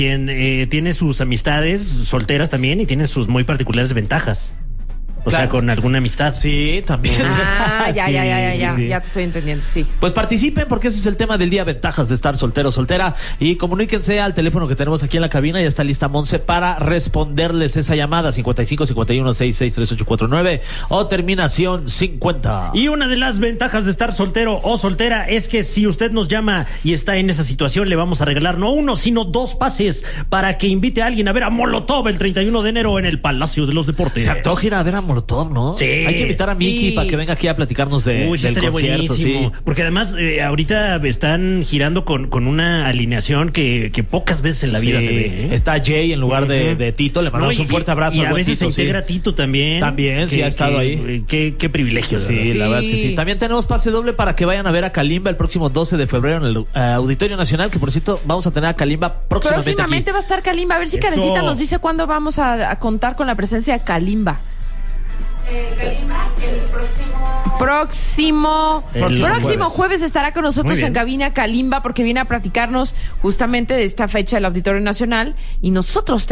Tiene sus amistades solteras también y tiene sus muy particulares ventajas. O sea, con alguna amistad. Sí, también. Ya te estoy entendiendo, sí. Pues participen porque ese es el tema del día, ventajas de estar soltero o soltera. Y comuníquense al teléfono que tenemos aquí en la cabina. Ya está lista Monse para responderles esa llamada. 55 51 66 3849 o terminación 50. Y una de las ventajas de estar soltero o soltera es que si usted nos llama y está en esa situación, le vamos a regalar no uno, sino 2 pases para que invite a alguien a ver a Molotov el 31 de enero en el Palacio de los Deportes. Se antoja ir a ver a Molotov, ¿no? Sí. Hay que invitar a Miki para que venga aquí a platicarnos del concierto. Buenísimo. Sí. Porque además ahorita están girando con una alineación que pocas veces en la vida se ve. Está Jay en lugar de Tito. Le mandamos un fuerte abrazo. Y a veces Tito, se integra Tito también. También, sí ha estado ahí. Qué privilegio. Sí, la verdad es que sí. También tenemos pase doble para que vayan a ver a Kalimba el próximo 12 de febrero en el Auditorio Nacional, que por cierto vamos a tener a Kalimba próximamente aquí. Va a estar Kalimba. A ver si Karencita nos dice cuándo vamos a contar con la presencia de Kalimba. Kalimba, el próximo jueves estará con nosotros en cabina Kalimba porque viene a platicarnos justamente de esta fecha del Auditorio Nacional y nosotros